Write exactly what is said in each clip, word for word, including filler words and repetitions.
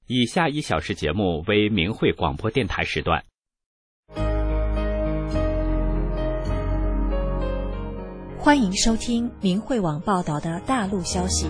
以下一小时节目为明慧广播电台时段。 欢迎收听明慧网报道的大陆消息。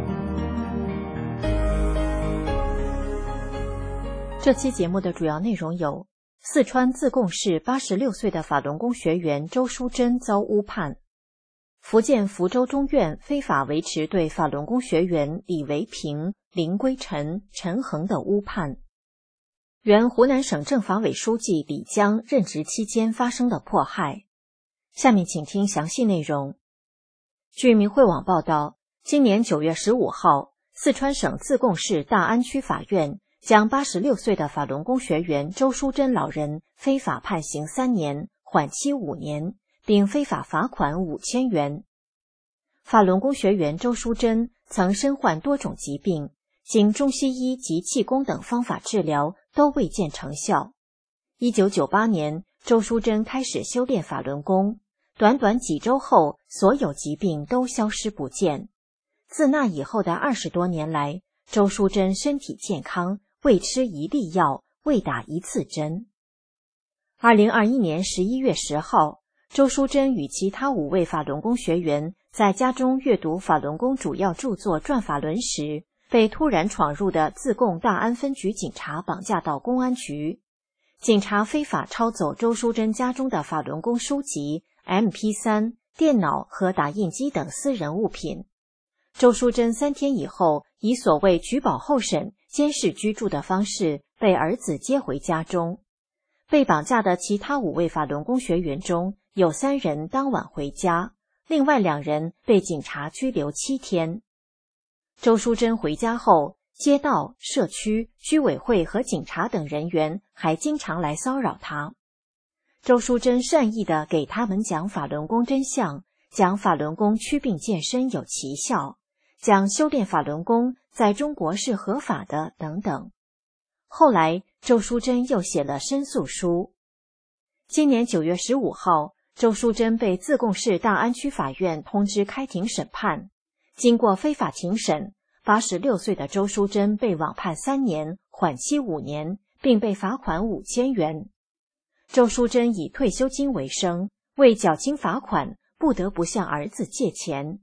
这期节目的主要内容有：四川自贡市八十六岁的法轮功学员周淑珍遭诬判；福建福州中院非法维持对法轮功学员李维平、林归臣、陈恒的诬判；原湖南省政法委书记李江任职期间发生的迫害。下面请听详细内容。据明慧网报道，今年九月十五号，四川省自贡市大安区法院将八十六岁的法轮功学员周淑珍老人非法判刑三年，缓期五年，并非法罚款五千元。法轮功学员周淑珍曾身患多种疾病，经中西医及气功等方法治疗都未见成效。一九九八年，周淑珍开始修炼法轮功，短短几周后，所有疾病都消失不见。自那以后的二十多年来，周淑珍身体健康，未吃一粒药，未打一次针。二零二一年十一月十号，周淑珍与其他五位法轮功学员在家中阅读法轮功主要著作《转法轮》时，被突然闯入的自贡大安分局警察绑架到公安局。警察非法抄走周淑珍家中的法轮功书籍、M P 三、电脑和打印机等私人物品。周淑珍三天以后，以所谓举保候审、监视居住的方式被儿子接回家中。被绑架的其他五位法轮功学员中，有三人当晚回家，另外两人被警察拘留七天。周淑珍回家后，街道、社区、居委会和警察等人员还经常来骚扰她。周淑珍善意地给他们讲法轮功真相，讲法轮功祛病健身有奇效，讲修炼法轮功在中国是合法的等等。后来，周淑珍又写了申诉书。今年九月十五号，周淑珍被自贡市大安区法院通知开庭审判。经过非法庭审，八十六岁的周淑珍被网判三年，缓期五年，并被罚款五千元。周淑珍以退休金为生，为缴清罚款，不得不向儿子借钱。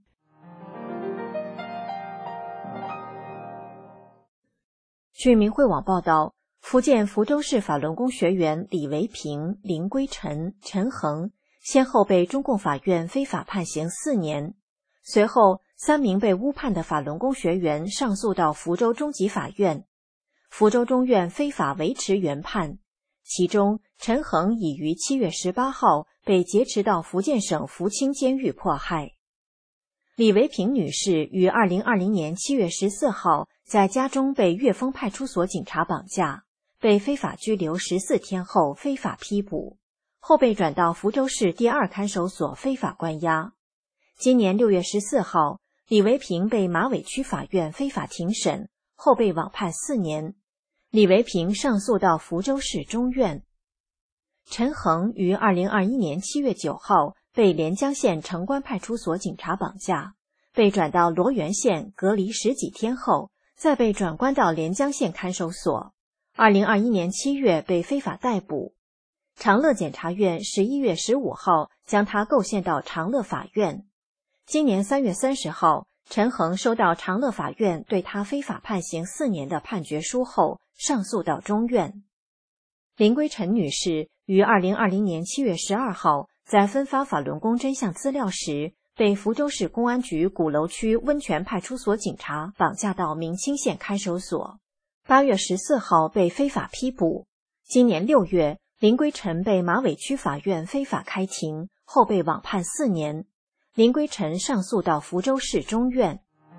据明慧网报道，福建福州市法轮功学员李维平、林归臣、陈恒先后被中共法院非法判刑四年。随后，三名被诬判的法轮功学员上诉到福州中级法院，福州中院非法维持原判。其中，陈恒已于七月十八号被劫持到福建省福清监狱迫害。李维平女士于二零二零年七月十四号在家中被岳峰派出所警察绑架，被非法拘留十四天后非法批捕，后被转到福州市第二看守所非法关押。今年六月十四号，李维平被马尾区法院非法庭审，后被网判四年。李维平上诉到福州市中院。陈恒于二零二一年七月九号被连江县城关派出所警察绑架，被转到罗源县隔离十几天后，再被转关到连江县看守所。二零二一年七月被非法逮捕。长乐检察院十一月十五号将他构陷到长乐法院。今年三月三十号，陈恒收到长乐法院对他非法判刑四年的判决书后，上诉到中院。林归臣女士于二零二零年七月十二号在分发法轮功真相资料时，被福州市公安局鼓楼区温泉派出所警察绑架到明清县看守所。八月十四号被非法批捕。今年六月，林归臣被马尾区法院非法开庭，后被网判四年。林归臣上诉到福州市中院。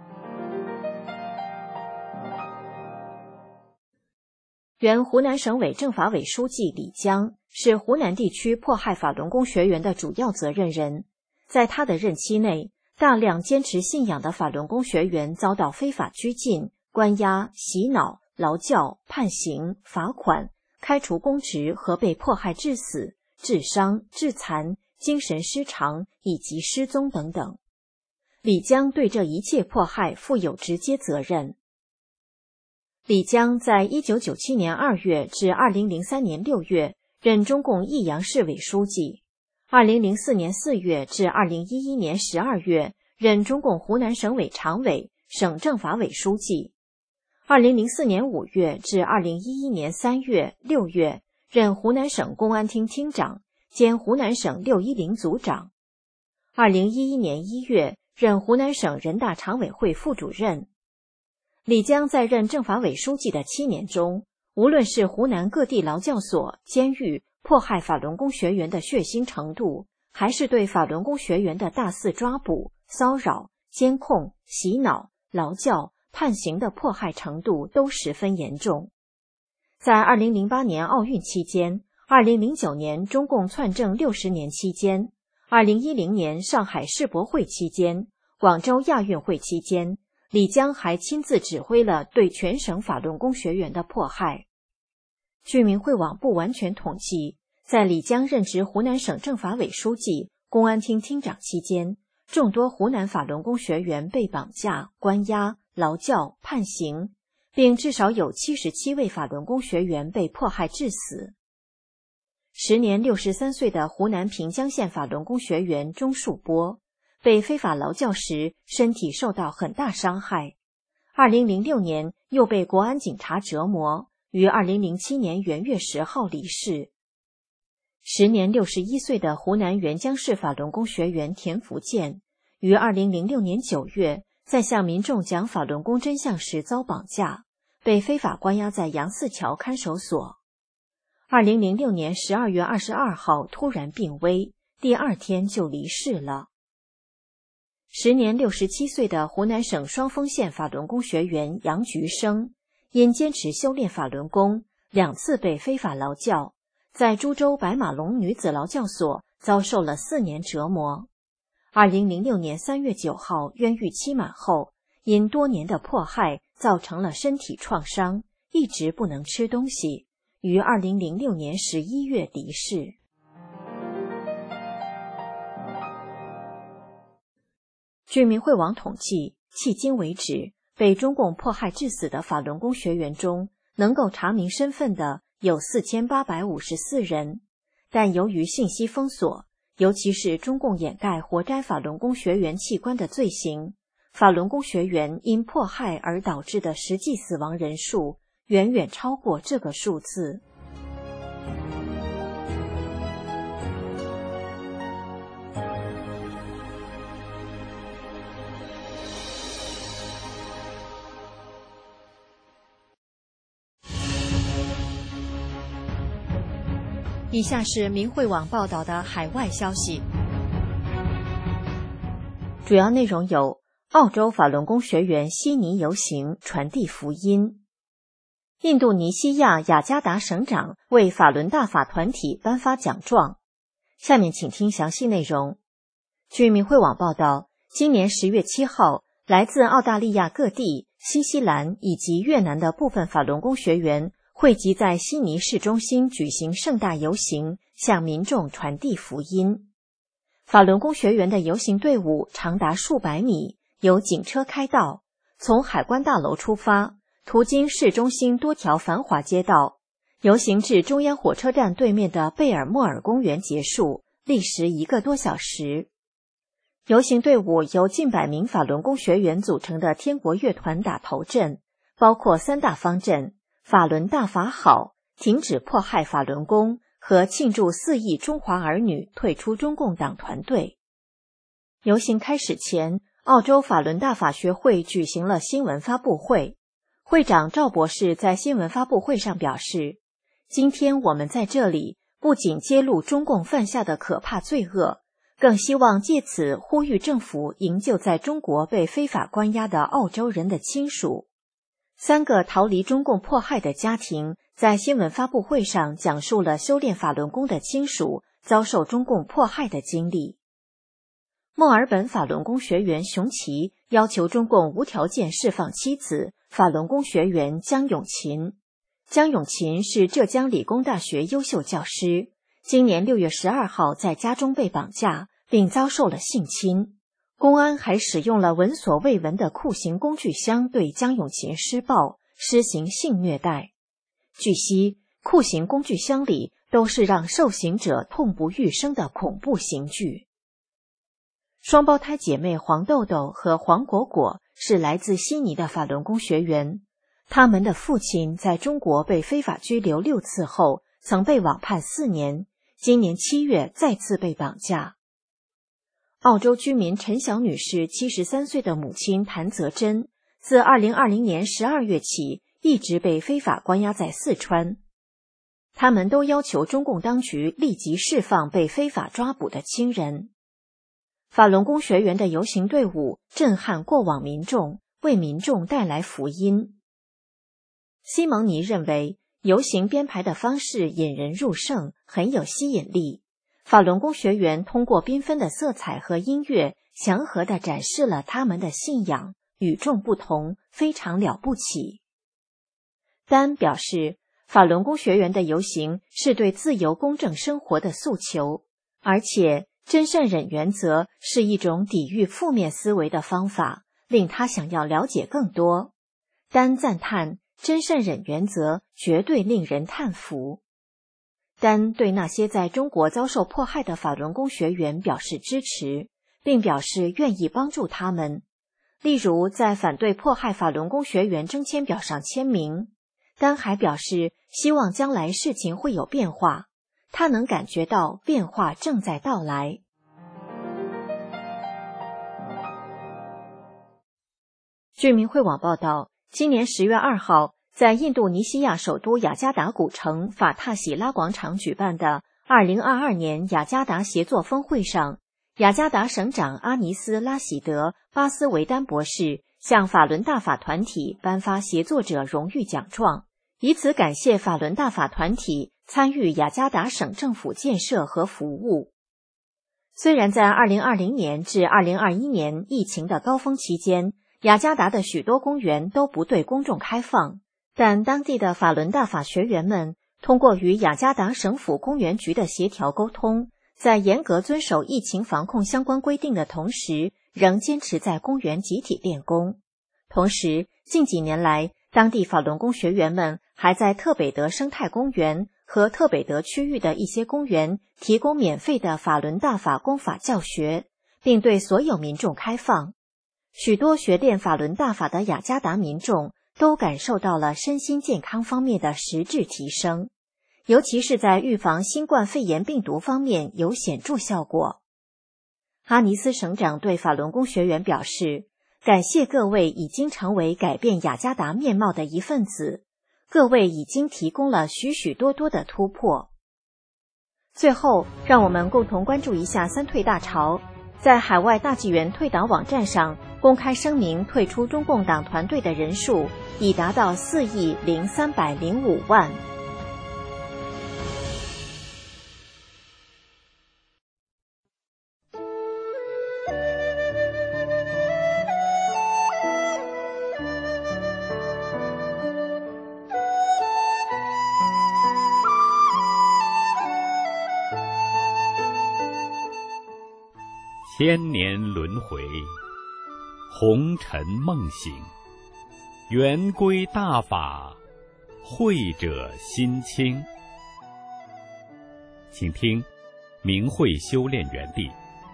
原湖南省委政法委书记李江是湖南地区迫害法轮功学员的主要责任人。在他的任期内，大量坚持信仰的法轮功学员遭到非法拘禁、关押、洗脑、劳教、判刑、罚款、开除公职和被迫害致死、致伤、致残、精神失常以及失踪等等。李江对这一切迫害负有直接责任。 李江在一九九七年二月至二零零三年六月任中共益阳市委书记，二零零四年四月至二零一一年十二月任中共湖南省委常委、省政法委书记，二零零四年五月至二零一一年三月、六月任湖南省公安厅厅长兼湖南省六一零组长，二零一一年一月任湖南省人大常委会副主任。李江在任政法委书记的七年中，无论是湖南各地劳教所、监狱迫害法轮功学员的血腥程度，还是对法轮功学员的大肆抓捕、骚扰、监控、洗脑、劳教、判刑的迫害程度都十分严重。在二零零八年奥运期间、二零零九年中共篡政六十年期间、二零一零年上海世博会期间、广州亚运会期间，李江还亲自指挥了对全省法轮功学员的迫害。据明慧网不完全统计，在李江任职湖南省政法委书记、公安厅厅长期间，众多湖南法轮功学员被绑架、关押、劳教、判刑，并至少有七十七位法轮功学员被迫害致死。时年六十三岁的湖南平江县法轮功学员钟树波，被非法劳教时身体受到很大伤害，二零零六年又被国安警察折磨，于二零零七年元月十号离世。时年六十一岁的湖南沅江市法轮功学员田福建，于二零零六年九月在向民众讲法轮功真相时遭绑架，被非法关押在杨四桥看守所。二零零六年十二月二十二号突然病危，第二天就离世了。时年六十七岁的湖南省双峰县法轮功学员杨菊生，因坚持修炼法轮功，两次被非法劳教，在株洲白马龙女子劳教所遭受了四年折磨。二零零六年三月九号冤狱期满后，因多年的迫害造成了身体创伤，一直不能吃东西，于二零零六年十一月离世。据明慧网统计，迄今为止，被中共迫害致死的法轮功学员中，能够查明身份的有四千八百五十四人，但由于信息封锁，尤其是中共掩盖活摘法轮功学员器官的罪行，法轮功学员因迫害而导致的实际死亡人数远远超过这个数字。以下是明慧网报道的海外消息，主要内容有：澳洲法轮功学员悉尼游行传递福音；印度尼西亚雅加达省长为法轮大法团体颁发奖状。下面请听详细内容。据明慧网报道，今年十月七号，来自澳大利亚各地、新西兰以及越南的部分法轮功学员汇集在悉尼市中心举行盛大游行，向民众传递福音。法轮功学员的游行队伍长达数百米，由警车开道，从海关大楼出发，途经市中心多条繁华街道，游行至中央火车站对面的贝尔莫尔公园结束，历时一个多小时。游行队伍由近百名法轮功学员组成的天国乐团打头阵，包括三大方阵：法轮大法好、停止迫害法轮功和庆祝四亿中华儿女退出中共党团队。游行开始前，澳洲法轮大法学会举行了新闻发布会。会长赵博士在新闻发布会上表示，今天我们在这里不仅揭露中共犯下的可怕罪恶，更希望借此呼吁政府营救在中国被非法关押的澳洲人的亲属。三个逃离中共迫害的家庭在新闻发布会上讲述了修炼法轮功的亲属遭受中共迫害的经历。墨尔本法轮功学员熊奇要求中共无条件释放妻子法轮功学员江永琴。江永琴是浙江理工大学优秀教师，今年六月十二号在家中被绑架，并遭受了性侵。公安还使用了闻所未闻的酷刑工具箱对江永琴施暴， 施行性虐待。据悉，酷刑工具箱里都是让受刑者痛不欲生的恐怖刑具。双胞胎姐妹黄豆豆和黄果果是来自悉尼的法轮功学员，他们的父亲在中国被非法拘留六次后，曾被网判四年，今年七月再次被绑架。澳洲居民陈晓女士七十三岁的母亲谭泽珍，自二零二零年十二月起一直被非法关押在四川。他们都要求中共当局立即释放被非法抓捕的亲人。法轮功学员的游行队伍震撼过往民众，为民众带来福音。西蒙尼认为，游行编排的方式引人入胜，很有吸引力。法轮功学员通过缤纷的色彩和音乐，祥和地展示了他们的信仰，与众不同，非常了不起。丹表示，法轮功学员的游行是对自由公正生活的诉求，而且真善忍原则是一种抵御负面思维的方法，令他想要了解更多。丹赞叹真善忍原则绝对令人叹服。丹对那些在中国遭受迫害的法轮功学员表示支持，并表示愿意帮助他们，例如在反对迫害法轮功学员征签表上签名。丹还表示希望将来事情会有变化，他能感觉到变化正在到来。据明慧网报道，今年十月二号，在印度尼西亚首都雅加达古城法塔喜拉广场举办的二零二二年雅加达协作峰会上，雅加达省长阿尼斯拉喜德巴斯维丹博士向法轮大法团体颁发协作者荣誉奖状，以此感谢法轮大法团体参与雅加达省政府建设和服务。虽然在二零二零年至二零二一年疫情的高峰期间，雅加达的许多公园都不对公众开放，但当地的法轮大法学员们通过与雅加达省府公园局的协调沟通，在严格遵守疫情防控相关规定的同时，仍坚持在公园集体练功。同时，近几年来，当地法轮功学员们还在特北德生态公园和特北德区域的一些公园提供免费的法轮大法功法教学，并对所有民众开放。许多学练法轮大法的雅加达民众都感受到了身心健康方面的实质提升，尤其是在预防新冠肺炎病毒方面有显著效果。哈尼斯省长对法轮功学员表示，感谢各位已经成为改变雅加达面貌的一份子，各位已经提供了许许多多的突破。最后，让我们共同关注一下三退大潮。在海外大纪元退党网站上公开声明退出中共党团队的人数已达到四亿零三百零五万。 千年轮回，红尘梦醒，圆规大法，慧者心清。请听明慧修炼园地。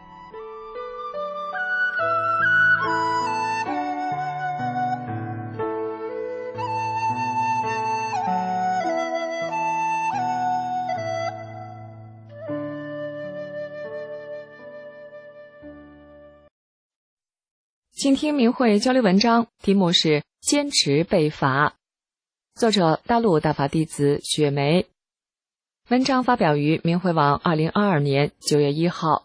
请听明慧交流文章，题目是坚持背法，作者大陆大法弟子雪梅。文章发表于明慧网二零二二年九月一号。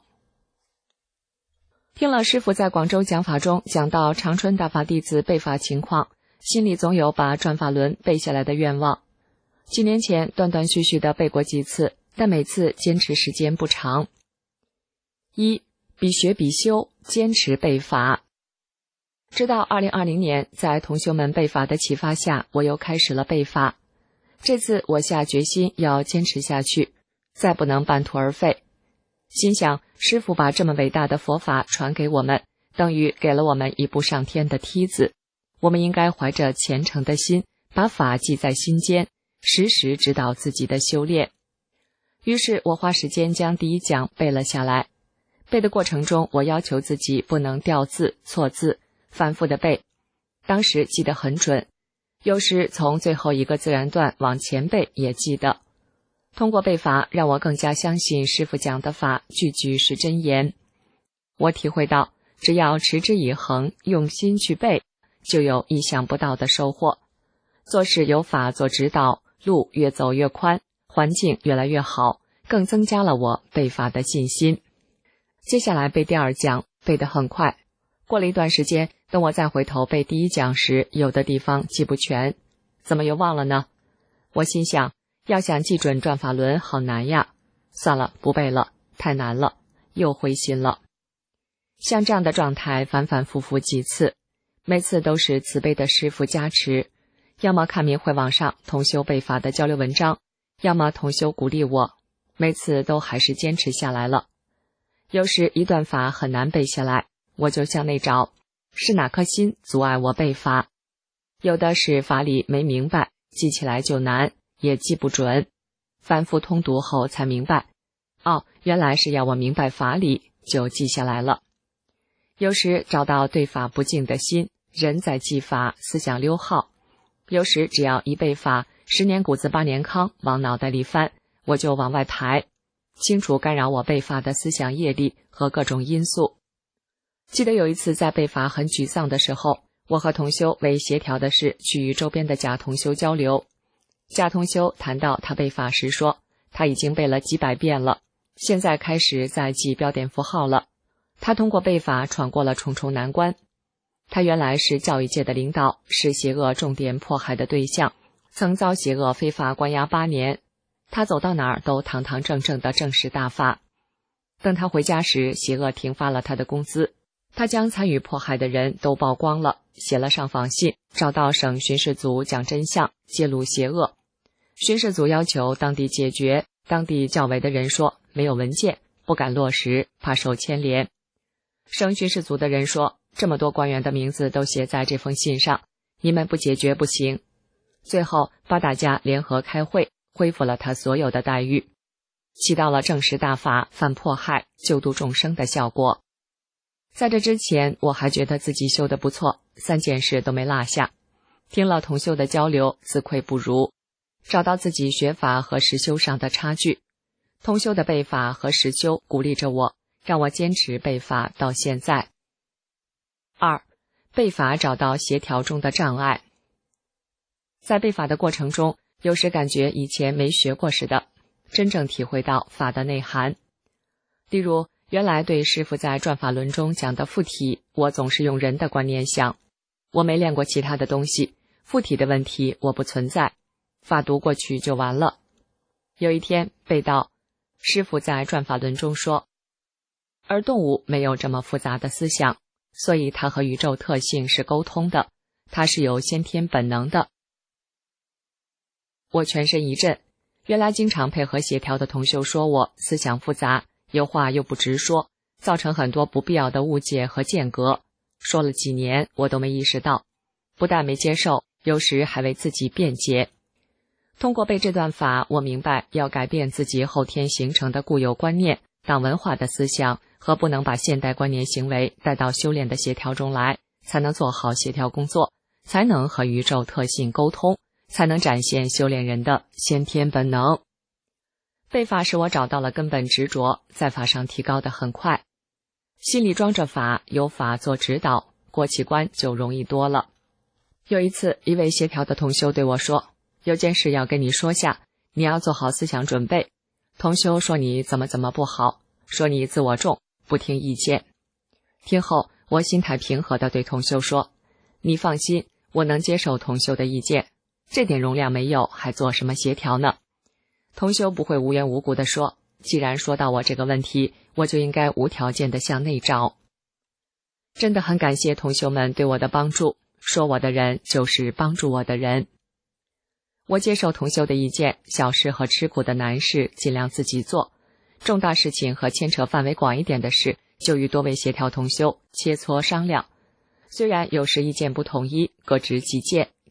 听了师父在广州讲法中讲到长春大法弟子背法情况，心里总有把转法轮背下来的愿望。几年前断断续续的背过几次，但每次坚持时间不长。一、比学比修，坚持背法。直到二零二零年，在同修们背法的启发下，我又开始了背法。这次我下决心要坚持下去，再不能半途而废。心想，师父把这么伟大的佛法传给我们，等于给了我们一步上天的梯子。我们应该怀着虔诚的心， 把法记在心间，时时指导自己的修炼。于是我花时间将第一讲背了下来。背的过程中，我要求自己不能掉字、错字，反复的背。当时记得很准，有时从最后一个自然段往前背也记得。通过背法，让我更加相信师父讲的法句句是真言。我体会到，只要持之以恒，用心去背，就有意想不到的收获。做事有法做指导，路越走越宽，环境越来越好，更增加了我背法的信心。接下来背第二讲，背得很快。过了一段时间，等我再回头背第一讲时，有的地方记不全，怎么又忘了呢？我心想，要想记准转法轮好难呀，算了，不背了，太难了，又灰心了。像这样的状态反反复复几次，每次都是慈悲的师父加持，要么看明慧网上同修背法的交流文章，要么同修鼓励我，每次都还是坚持下来了。有时一段法很难背下来，我就向内找，是哪颗心阻碍我背法？有的是法理没明白，记起来就难，也记不准。反复通读后才明白，哦，原来是要我明白法理，就记下来了。有时找到对法不敬的心，人在记法，思想溜号。有时只要一背法，十年谷子八年糠往脑袋里翻，我就往外排，清楚干扰我背法的思想业力和各种因素。记得有一次在背法很沮丧的时候，我和同修为协调的是去与周边的假同修交流。假同修谈到他背法时说，他已经背了几百遍了，现在开始在记标点符号了。他通过背法闯过了重重难关。他原来是教育界的领导，是邪恶重点迫害的对象，曾遭邪恶非法关押八年。他走到哪儿都堂堂正正的正式大法。等他回家时，邪恶停发了他的工资。他将参与迫害的人都曝光了，写了上访信，找到省巡视组讲真相，揭露邪恶。巡视组要求当地解决，当地较为的人说没有文件，不敢落实，怕受牵连。省巡视组的人说，这么多官员的名字都写在这封信上，你们不解决不行。最后把大家联合开会，恢复了他所有的待遇，起到了正式大法反迫害救度众生的效果。在这之前，我还觉得自己修得不错，三件事都没落下。听了同修的交流，自愧不如，找到自己学法和实修上的差距。同修的背法和实修鼓励着我，让我坚持背法到现在。二，背法找到协调中的障碍。在背法的过程中，有时感觉以前没学过似的，真正体会到法的内涵。例如，原来对师父在转法轮中讲的附体，我总是用人的观念想，我没练过其他的东西，附体的问题我不存在，法读过去就完了。有一天背到师父在转法轮中说，而动物没有这么复杂的思想，所以它和宇宙特性是沟通的，它是有先天本能的。我全身一震，原来经常配合协调的同修说我思想复杂，有话又不直说，造成很多不必要的误解和间隔。说了几年，我都没意识到，不但没接受，有时还为自己辩解。通过背这段法，我明白要改变自己后天形成的固有观念、党文化的思想，和不能把现代观念行为带到修炼的协调中来，才能做好协调工作，才能和宇宙特性沟通，才能展现修炼人的先天本能。背法使我找到了根本执着，在法上提高得很快。心里装着法，有法做指导，过起关就容易多了。有一次，一位协调的同修对我说，有件事要跟你说下，你要做好思想准备。同修说你怎么怎么不好，说你自我重，不听意见。听后，我心态平和地对同修说，你放心，我能接受同修的意见，这点容量没有，还做什么协调呢？同修不会无缘无故地说，既然说到我这个问题，我就应该无条件地向内找。真的很感谢同修们对我的帮助，说我的人就是帮助我的人。我接受同修的意见，小事和吃苦的难事尽量自己做，重大事情和牵扯范围广一点的事，就与多位协调同修切磋商量。虽然有时意见不统一，各执己见，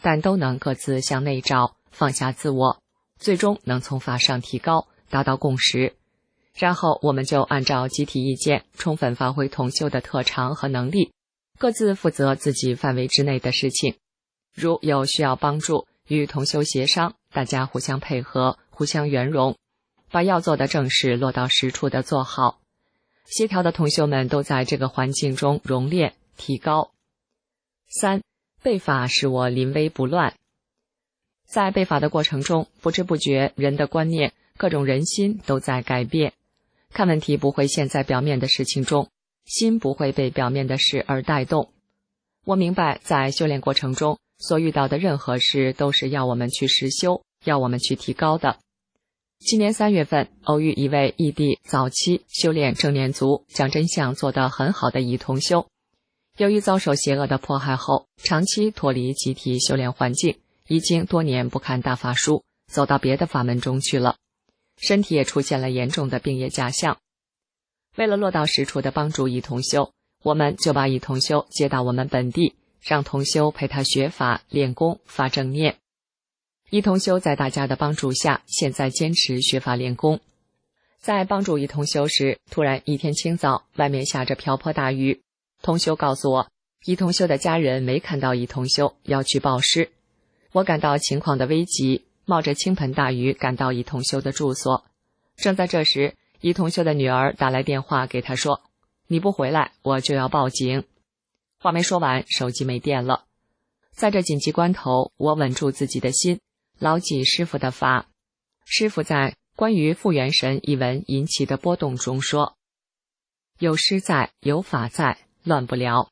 但都能各自向内找，放下自我，最终能从法上提高，达到共识。然后我们就按照集体意见，充分发挥同修的特长和能力，各自负责自己范围之内的事情。如有需要帮助，与同修协商，大家互相配合，互相圆融，把要做的正事落到实处的做好。协调的同修们都在这个环境中熔炼提高。三、背法使我临危不乱。在背法的过程中，不知不觉人的观念，各种人心都在改变。看问题不会陷在表面的事情中，心不会被表面的事而带动。我明白，在修炼过程中所遇到的任何事都是要我们去实修，要我们去提高的。今年三月份，偶遇一位异地早期修炼正念族，将真相做得很好的乙同修。由于遭受邪恶的迫害后，长期脱离集体修炼环境，已经多年不看大法书，走到别的法门中去了，身体也出现了严重的病业假象。为了落到实处的帮助乙同修，我们就把乙同修接到我们本地，让同修陪他学法、练功、发正念。乙同修在大家的帮助下，现在坚持学法练功。在帮助乙同修时，突然一天清早，外面下着瓢泼大雨。同修告诉我，乙同修的家人没看到乙同修，要去报失。我感到情况的危急，冒着倾盆大雨赶到乙同修的住所。正在这时，乙同修的女儿打来电话给他说，你不回来，我就要报警。话没说完，手机没电了。在这紧急关头，我稳住自己的心，牢记师父的法。师父在关于复原神一文引起的波动中说，有师在，有法在，乱不了。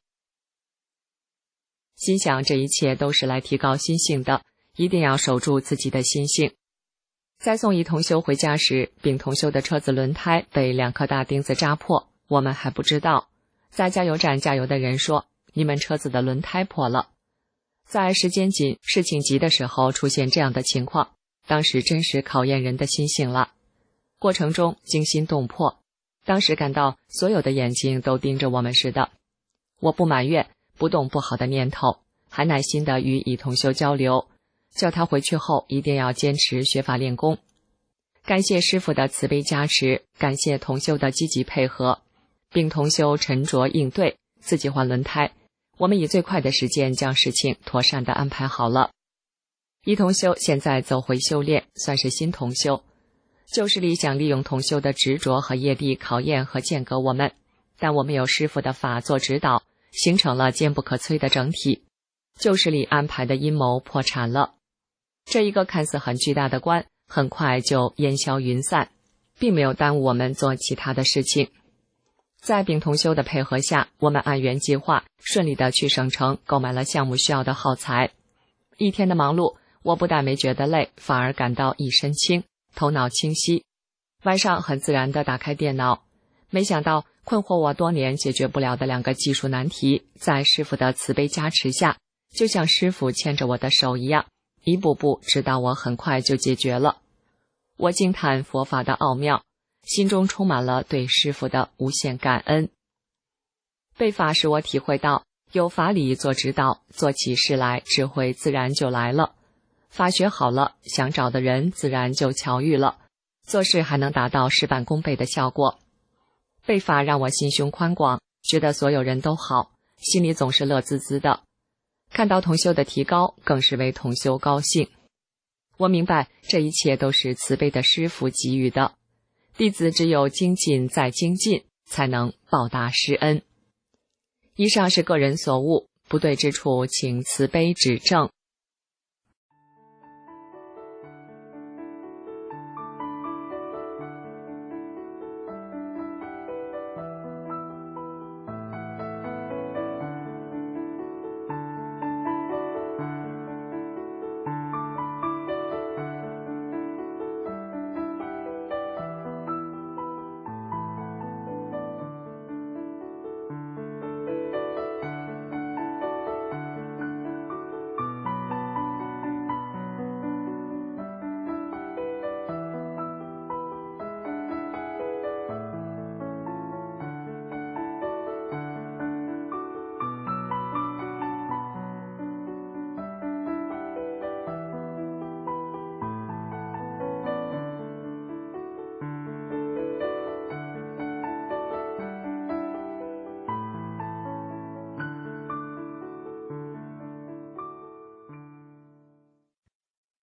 心想这一切都是来提高心性的，一定要守住自己的心性。在送乙同修回家时，丙同修的车子轮胎被两颗大钉子扎破，我们还不知道。在加油站加油的人说，你们车子的轮胎破了。在时间紧、事情急的时候出现这样的情况，当时真是考验人的心性了。过程中惊心动魄，当时感到所有的眼睛都盯着我们似的。我不埋怨，不动不好的念头，还耐心地与乙同修交流，叫他回去后一定要坚持学法练功。感谢师父的慈悲加持，感谢同修的积极配合，并同修沉着应对，自己换轮胎。我们以最快的时间将事情妥善地安排好了。乙同修现在走回修炼，算是新同修。旧势力想利用同修的执着和业力考验和间隔我们，但我们有师父的法做指导，形成了坚不可摧的整体。旧势力安排的阴谋破产了。这一个看似很巨大的关，很快就烟消云散，并没有耽误我们做其他的事情。在丙同修的配合下，我们按原计划顺利地去省城购买了项目需要的耗材。一天的忙碌，我不但没觉得累，反而感到一身轻，头脑清晰。晚上很自然地打开电脑，没想到困惑我多年解决不了的两个技术难题，在师父的慈悲加持下，就像师父牵着我的手一样，一步步指导我，很快就解决了。我惊叹佛法的奥妙，心中充满了对师父的无限感恩。背法使我体会到，有法理做指导，做起事来智慧自然就来了。法学好了，想找的人自然就巧遇了，做事还能达到事半功倍的效果。背法让我心胸宽广，觉得所有人都好，心里总是乐滋滋的。看到同修的提高，更是为同修高兴。我明白这一切都是慈悲的师父给予的，弟子只有精进再精进，才能报答师恩。以上是个人所悟，不对之处请慈悲指正。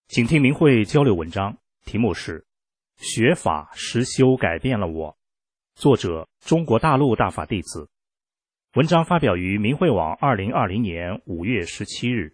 请听明慧交流文章，题目是学法实修改变了我，作者中国大陆大法弟子。文章发表于明慧网二零二零年五月十七日。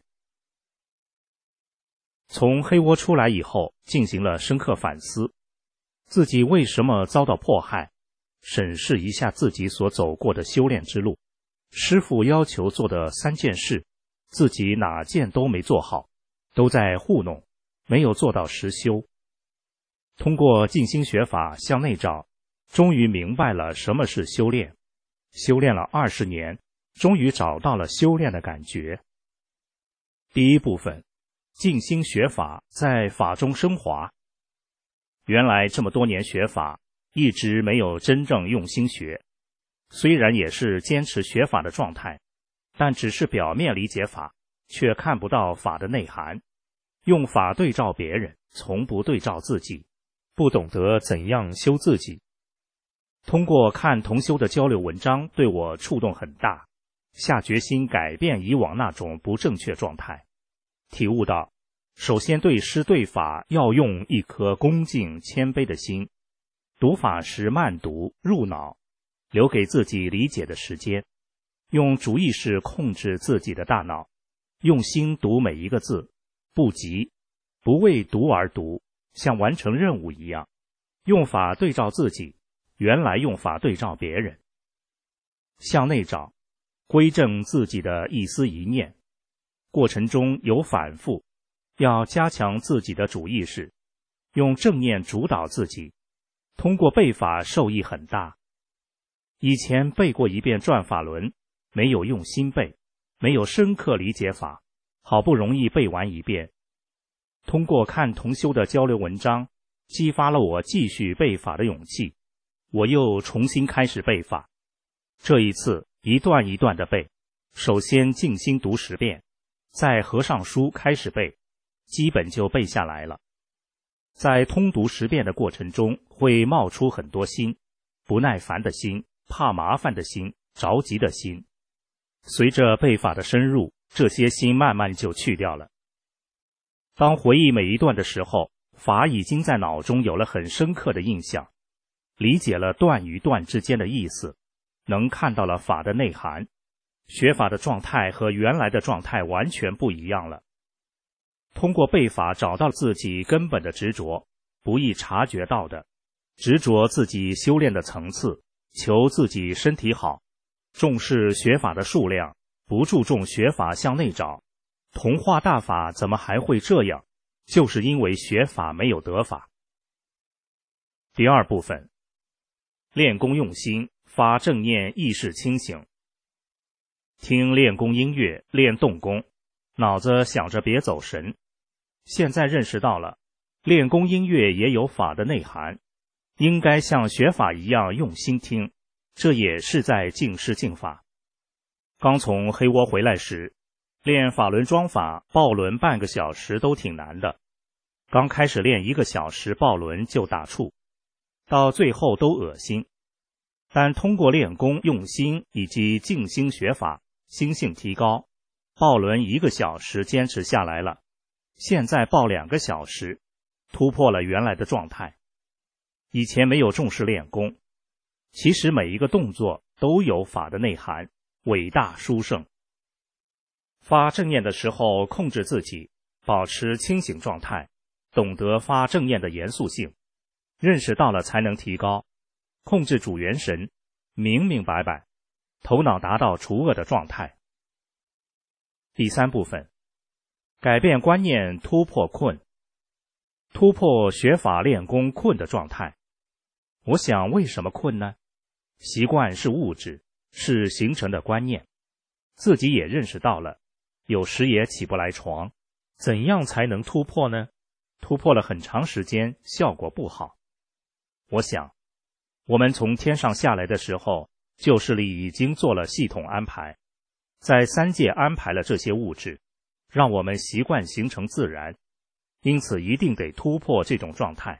从黑窝出来以后，进行了深刻反思，自己为什么遭到迫害，审视一下自己所走过的修炼之路。师父要求做的三件事，自己哪件都没做好，都在糊弄，没有做到实修。通过静心学法向内找，终于明白了什么是修炼。修炼了二十年，终于找到了修炼的感觉。第一部分，静心学法在法中升华。原来这么多年学法，一直没有真正用心学，虽然也是坚持学法的状态，但只是表面理解法，却看不到法的内涵。用法对照别人，从不对照自己，不懂得怎样修自己。通过看同修的交流文章，对我触动很大，下决心改变以往那种不正确状态。体悟到，首先对师对法要用一颗恭敬谦卑的心，读法时慢读入脑，留给自己理解的时间，用主意识控制自己的大脑，用心读每一个字，不急，不为读而读，像完成任务一样。用法对照自己，原来用法对照别人。向内找，归正自己的一思一念，过程中有反复，要加强自己的主意识，用正念主导自己。通过背法受益很大。以前背过一遍转法轮，没有用心背，没有深刻理解法，好不容易背完一遍。通过看同修的交流文章，激发了我继续背法的勇气，我又重新开始背法。这一次一段一段的背，首先静心读十遍，再合上书开始背，基本就背下来了。在通读十遍的过程中，会冒出很多心，不耐烦的心，怕麻烦的心，着急的心。随着背法的深入，这些心慢慢就去掉了。当回忆每一段的时候，法已经在脑中有了很深刻的印象，理解了段与段之间的意思，能看到了法的内涵。学法的状态和原来的状态完全不一样了。通过背法找到自己根本的执着，不易察觉到的，执着自己修炼的层次，求自己身体好，重视学法的数量，不注重学法向内找。同化大法怎么还会这样？就是因为学法没有得法。第二部分，练功用心，发正念，意识清醒。听练功音乐，练动功，脑子想着别走神。现在认识到了，练功音乐也有法的内涵，应该像学法一样用心听，这也是在静视静法。刚从黑窝回来时，练法轮桩法抱轮半个小时都挺难的，刚开始练一个小时抱轮就打怵，到最后都恶心。但通过练功用心以及静心学法，心性提高，抱轮一个小时坚持下来了，现在抱两个小时，突破了原来的状态。以前没有重视练功，其实每一个动作都有法的内涵，伟大殊胜。发正念的时候控制自己，保持清醒状态，懂得发正念的严肃性，认识到了才能提高，控制主元神，明明白白，头脑达到除恶的状态。第三部分，改变观念，突破困，突破学法练功困的状态。我想为什么困呢？习惯是物质，是形成的观念，自己也认识到了，有时也起不来床，怎样才能突破呢？突破了很长时间，效果不好。我想，我们从天上下来的时候，旧势力已经做了系统安排，在三界安排了这些物质，让我们习惯形成自然，因此一定得突破这种状态。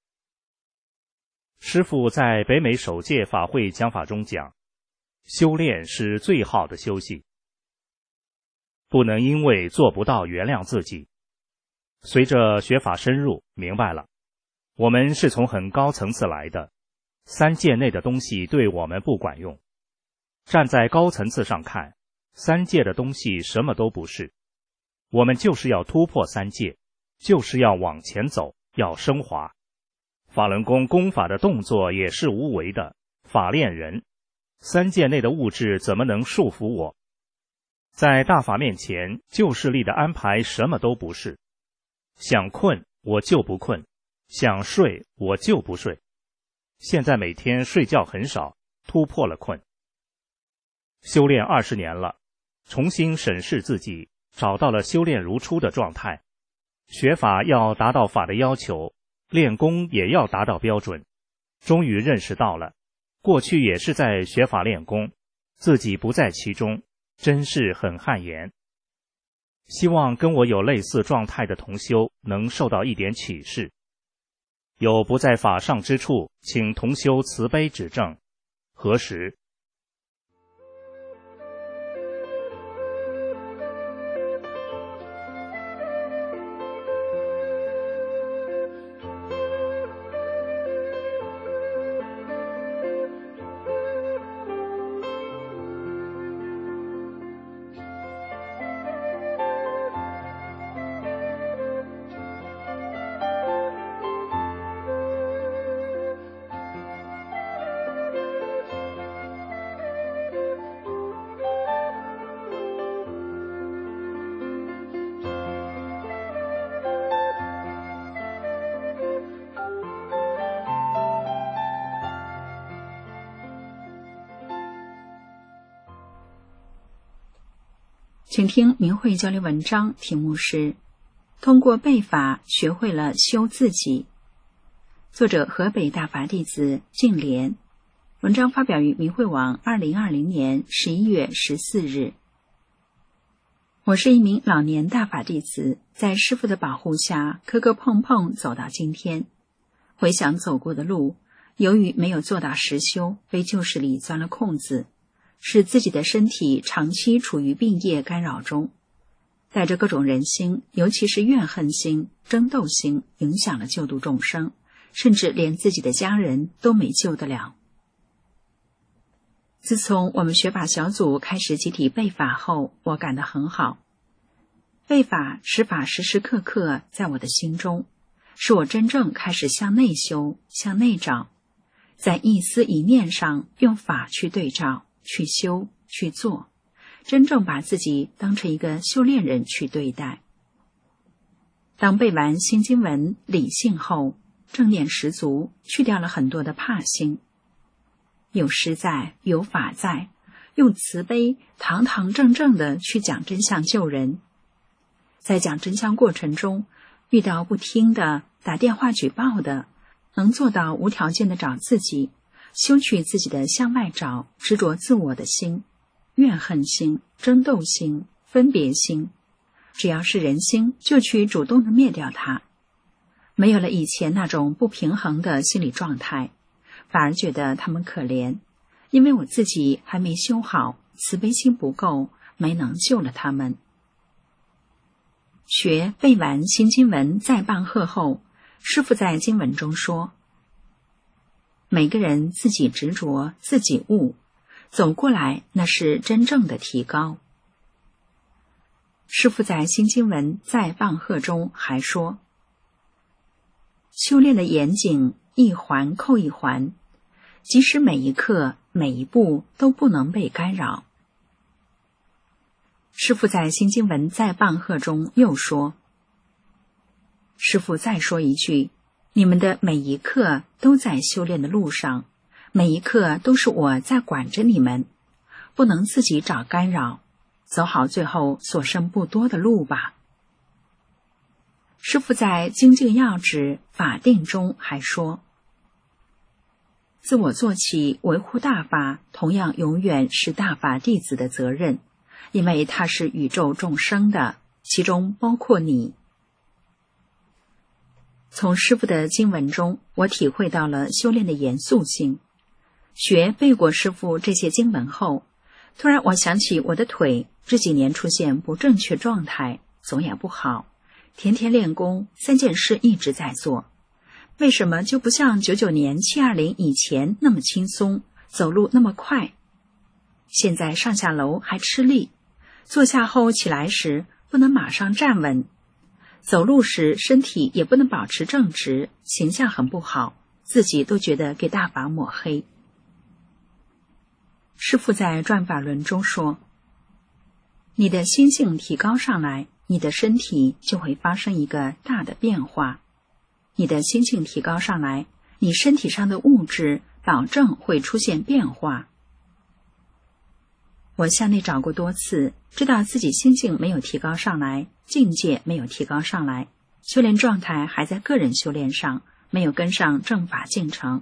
师父在北美首届法会讲法中讲，修炼是最好的修行，不能因为做不到原谅自己。 随着学法深入，明白了，我们是从很高层次来的，三界内的东西对我们不管用。站在高层次上看，三界的东西什么都不是。我们就是要突破三界，就是要往前走，要升华。法轮功功法的动作也是无为的，法练人。三界内的物质怎么能束缚我？在大法面前，旧势力的安排什么都不是。想困我就不困，想睡我就不睡。现在每天睡觉很少，突破了困。修炼二十年了，重新审视自己，找到了修炼如初的状态。学法要达到法的要求，练功也要达到标准。终于认识到了，过去也是在学法练功，自己不在其中，真是很汗颜。希望跟我有类似状态的同修能受到一点启示。有不在法上之处，请同修慈悲指正。何时？ 请听明慧交流文章，题目是通过背法学会了修自己。作者河北大法弟子净莲。文章发表于明慧网二零二零年十一月十四日。我是一名老年大法弟子，在师父的保护下磕磕碰碰走到今天。回想走过的路，由于没有做到实修，被旧势力钻了空子，使自己的身体长期处于病业干扰中，带着各种人心，尤其是怨恨心、争斗心，影响了救度众生，甚至连自己的家人都没救得了。自从我们学法小组开始集体背法后，我感到很好。背法使法时时刻刻在我的心中，使我真正开始向内修、向内找，在一思一念上用法去对照、去修、去做，真正把自己当成一个修炼人去对待。当背完心经文理性后，正念十足，去掉了很多的怕心。有师在，有法在，用慈悲堂堂正正的去讲真相救人。在讲真相过程中，遇到不听的、打电话举报的，能做到无条件的找自己，修去自己的向外找、执着自我的心、怨恨心、争斗心、分别心，只要是人心，就去主动的灭掉它。没有了以前那种不平衡的心理状态，反而觉得他们可怜，因为我自己还没修好，慈悲心不够，没能救了他们。学背完心经文再棒喝后，师父在经文中说，每个人自己执着，自己悟，走过来那是真正的提高。师父在心经文再棒喝中还说，修炼的严谨，一环扣一环，即使每一刻每一步都不能被干扰。师父在心经文再棒喝中又说，师父再说一句，你们的每一刻都在修炼的路上，每一刻都是我在管着你们，不能自己找干扰，走好最后所剩不多的路吧。师父在精进要旨法定中还说，自我做起维护大法，同样永远是大法弟子的责任，因为它是宇宙众生的，其中包括你。从师父的经文中，我体会到了修炼的严肃性。学背过师父这些经文后，突然我想起我的腿这几年出现不正确状态，总也不好， 天天练功，三件事一直在做，为什么就不像九九年七二零以前那么轻松，走路那么快？现在上下楼还吃力，坐下后起来时不能马上站稳，走路时身体也不能保持正直，形象很不好，自己都觉得给大法抹黑。师父在转法轮中说，你的心性提高上来，你的身体就会发生一个大的变化。你的心性提高上来，你身体上的物质保证会出现变化。我向内找过多次，知道自己心性没有提高上来，境界没有提高上来，修炼状态还在个人修炼上，没有跟上正法进程。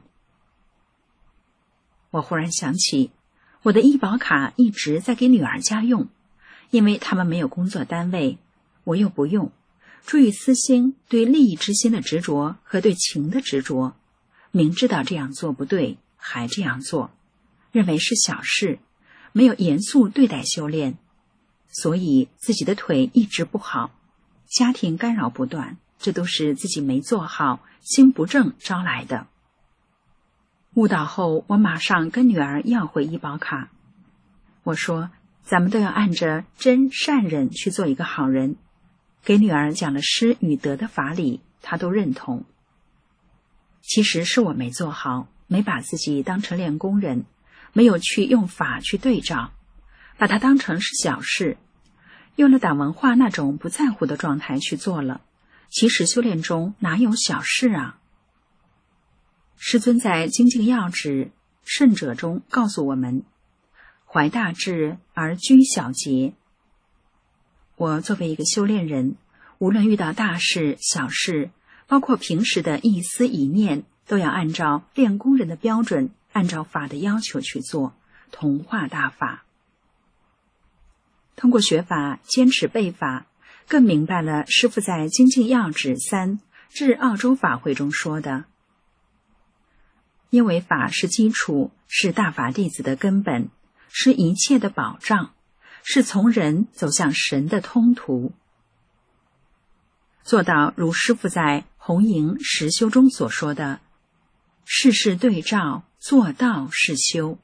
我忽然想起，我的医保卡一直在给女儿家用，因为他们没有工作单位，我又不用。出于私心，对利益之心的执着和对情的执着，明知道这样做不对，还这样做，认为是小事，没有严肃对待修炼，所以自己的腿一直不好，家庭干扰不断，这都是自己没做好，心不正招来的。悟道后，我马上跟女儿要回医保卡。我说，咱们都要按着真善忍去做一个好人。给女儿讲了施与得的法理，她都认同。其实是我没做好，没把自己当成练功人，没有去用法去对照，把它当成是小事，用了党文化那种不在乎的状态去做了。其实修炼中哪有小事啊？师尊在《精进要旨圣者》中告诉我们，怀大志而居小节。我作为一个修炼人，无论遇到大事小事，包括平时的一思一念，都要按照练功人的标准，按照法的要求去做，同化大法。通过学法，坚持背法，更明白了师父在《精进要旨三至澳洲法会中说的，因为法是基础，是大法弟子的根本，是一切的保障，是从人走向神的通途。做到如师父在红营实修中所说的，事事对照，做到是修。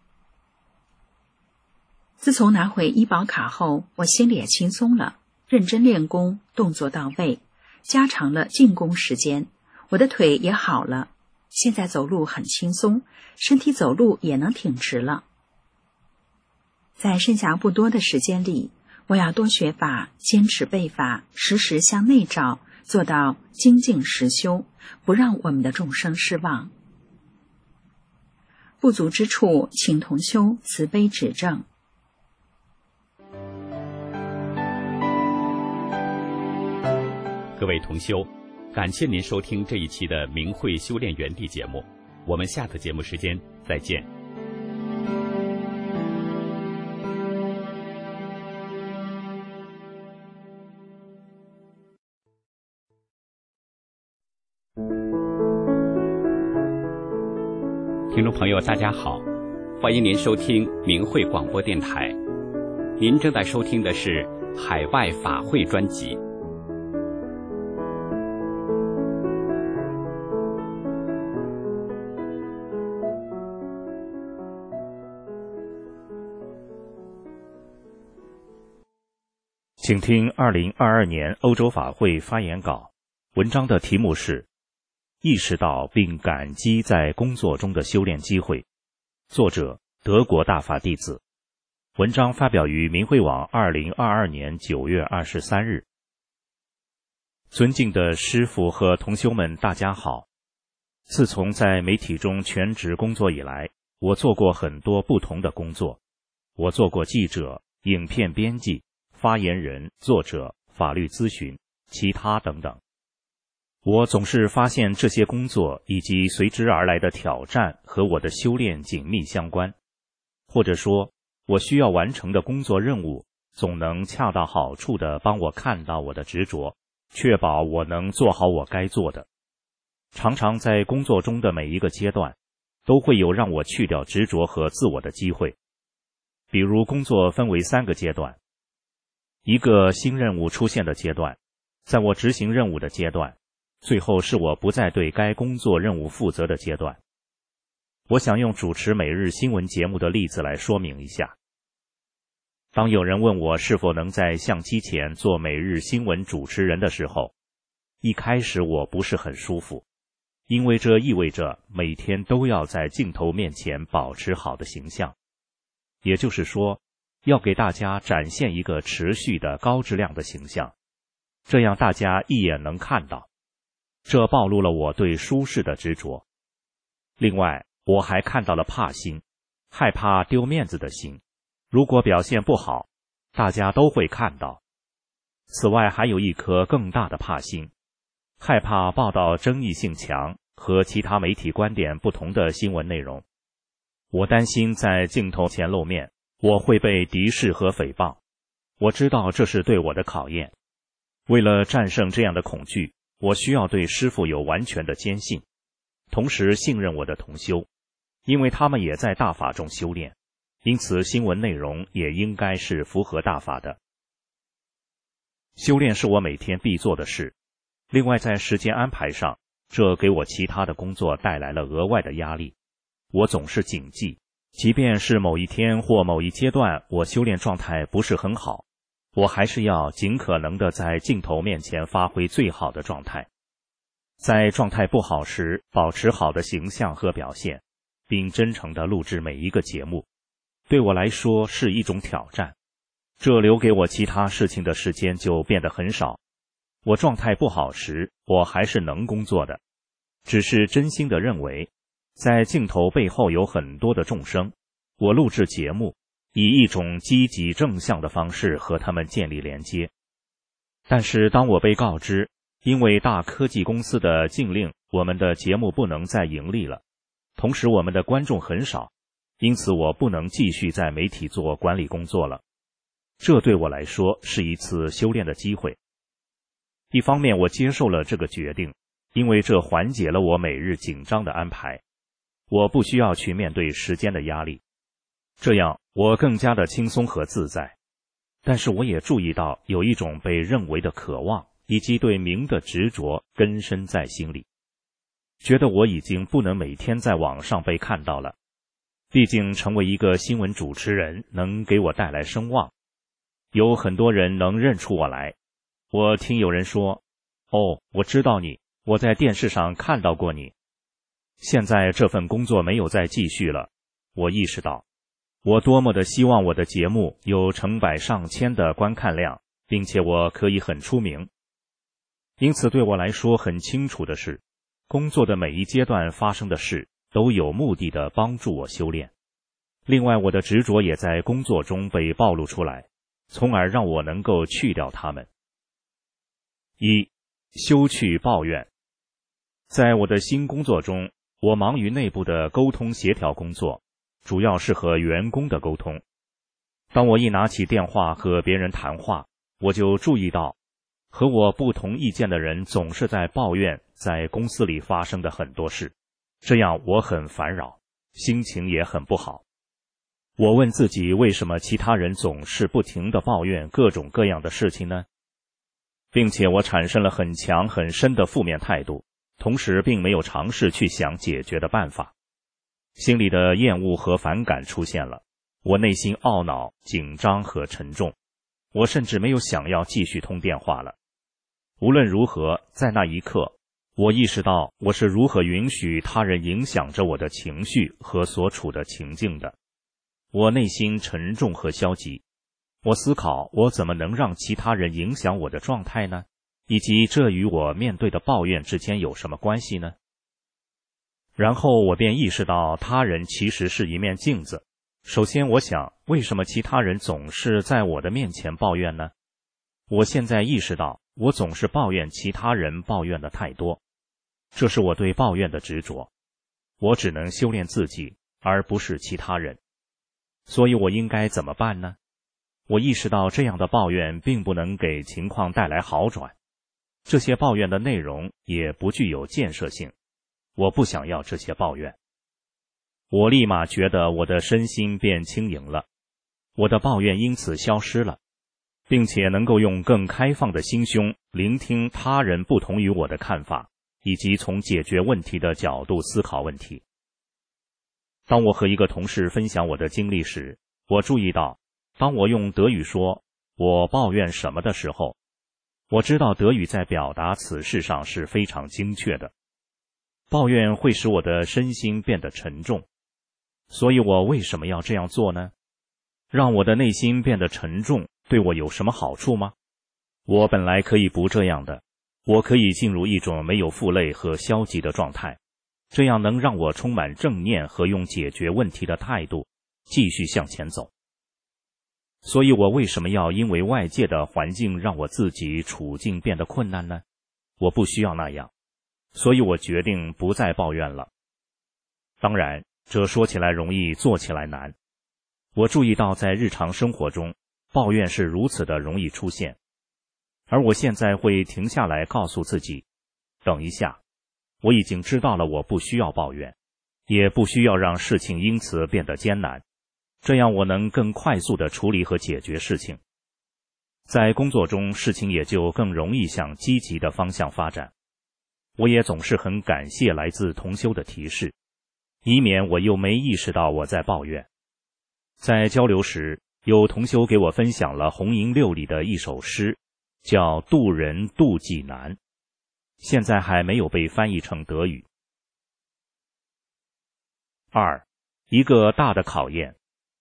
自从拿回医保卡后，我心里也轻松了，认真练功，动作到位，加长了进攻时间，我的腿也好了，现在走路很轻松，身体走路也能挺直了。在剩下不多的时间里，我要多学法，坚持背法，时时向内照，做到精进实修，不让我们的众生失望。不足之处，请同修慈悲指正。 各位同修，感谢您收听这一期的明慧修炼园地节目，我们下次节目时间再见。听众朋友大家好，欢迎您收听明慧广播电台，您正在收听的是海外法会专辑。 请听二零二二年欧洲法会发言稿，文章的题目是意识到并感激在工作中的修炼机会，作者德国大法弟子。文章发表于明慧网二零二二年九月二十三日。尊敬的师父和同修们大家好，自从在媒体中全职工作以来，我做过很多不同的工作。我做过记者、影片编辑、发言人、作者、法律咨询，其他等等。我总是发现这些工作以及随之而来的挑战和我的修炼紧密相关，或者说我需要完成的工作任务总能恰到好处地帮我看到我的执着，确保我能做好我该做的。常常在工作中的每一个阶段都会有让我去掉执着和自我的机会。比如工作分为三个阶段，一个新任务出现的阶段， 在我执行任务的阶段，最后是我不再对该工作任务负责的阶段。我想用主持每日新闻节目的例子来说明一下。当有人问我是否能在相机前做每日新闻主持人的时候，一开始我不是很舒服，因为这意味着每天都要在镜头面前保持好的形象，也就是说，要给大家展现一个持续的高质量的形象，这样大家一眼能看到。这暴露了我对舒适的执着。另外，我还看到了怕心，害怕丢面子的心。如果表现不好，大家都会看到。此外，还有一颗更大的怕心，害怕报道争议性强和其他媒体观点不同的新闻内容。我担心在镜头前露面，我会被敌视和诽谤。我知道这是对我的考验。为了战胜这样的恐惧，我需要对师父有完全的坚信，同时信任我的同修，因为他们也在大法中修炼，因此新闻内容也应该是符合大法的。修炼是我每天必做的事。另外，在时间安排上，这给我其他的工作带来了额外的压力。我总是谨记，即便是某一天或某一阶段我修炼状态不是很好，我还是要尽可能的在镜头面前发挥最好的状态。在状态不好时，保持好的形象和表现，并真诚地录制每一个节目，对我来说是一种挑战。这留给我其他事情的时间就变得很少。我状态不好时，我还是能工作的，只是真心地认为，在镜头背后有很多的众生，我录制节目，以一种积极正向的方式和他们建立连接。但是当我被告知，因为大科技公司的禁令，我们的节目不能再盈利了，同时我们的观众很少，因此我不能继续在媒体做管理工作了。这对我来说是一次修炼的机会。一方面，我接受了这个决定，因为这缓解了我每日紧张的安排，我不需要去面对时间的压力，这样我更加的轻松和自在。但是我也注意到有一种被认为的渴望以及对名的执着根深在心里，觉得我已经不能每天在网上被看到了。毕竟成为一个新闻主持人能给我带来声望，有很多人能认出我来。我听有人说，哦，我知道你，我在电视上看到过你。现在这份工作没有再继续了，我意识到，我多么的希望我的节目有成百上千的观看量，并且我可以很出名。因此对我来说很清楚的是，工作的每一阶段发生的事都有目的的帮助我修炼。另外，我的执着也在工作中被暴露出来，从而让我能够去掉它们。一、休去抱怨。在我的新工作中，我忙于内部的沟通协调工作，主要是和员工的沟通。当我一拿起电话和别人谈话，我就注意到，和我不同意见的人总是在抱怨在公司里发生的很多事，这样我很烦扰，心情也很不好。我问自己，为什么其他人总是不停地抱怨各种各样的事情呢？并且我产生了很强很深的负面态度，同时并没有尝试去想解决的办法。心里的厌恶和反感出现了，我内心懊恼、紧张和沉重，我甚至没有想要继续通电话了。无论如何，在那一刻，我意识到我是如何允许他人影响着我的情绪和所处的情境的。我内心沉重和消极，我思考我怎么能让其他人影响我的状态呢？以及这与我面对的抱怨之间有什么关系呢？然后我便意识到他人其实是一面镜子。首先我想，为什么其他人总是在我的面前抱怨呢？我现在意识到，我总是抱怨其他人抱怨的太多，这是我对抱怨的执着。我只能修炼自己，而不是其他人。所以我应该怎么办呢？我意识到这样的抱怨并不能给情况带来好转，这些抱怨的内容也不具有建设性，我不想要这些抱怨。我立马觉得我的身心变轻盈了，我的抱怨因此消失了。 并且能够用更开放的心胸聆听他人不同于我的看法，以及从解决问题的角度思考问题。当我和一个同事分享我的经历时，我注意到，当我用德语说我抱怨什么的时候，我知道德语在表达此事上是非常精确的。抱怨会使我的身心变得沉重，所以我为什么要这样做呢？让我的内心变得沉重，对我有什么好处吗？我本来可以不这样的，我可以进入一种没有负累和消极的状态，这样能让我充满正念和用解决问题的态度继续向前走。所以我为什么要因为外界的环境让我自己处境变得困难呢？我不需要那样，所以我决定不再抱怨了。当然，这说起来容易，做起来难。我注意到在日常生活中，抱怨是如此的容易出现。而我现在会停下来告诉自己，等一下，我已经知道了我不需要抱怨，也不需要让事情因此变得艰难，这样我能更快速地处理和解决事情。在工作中，事情也就更容易向积极的方向发展。我也总是很感谢来自同修的提示，以免我又没意识到我在抱怨。在交流时，有同修给我分享了红银六里的一首诗，叫渡人渡己难，现在还没有被翻译成德语。二，一个大的考验。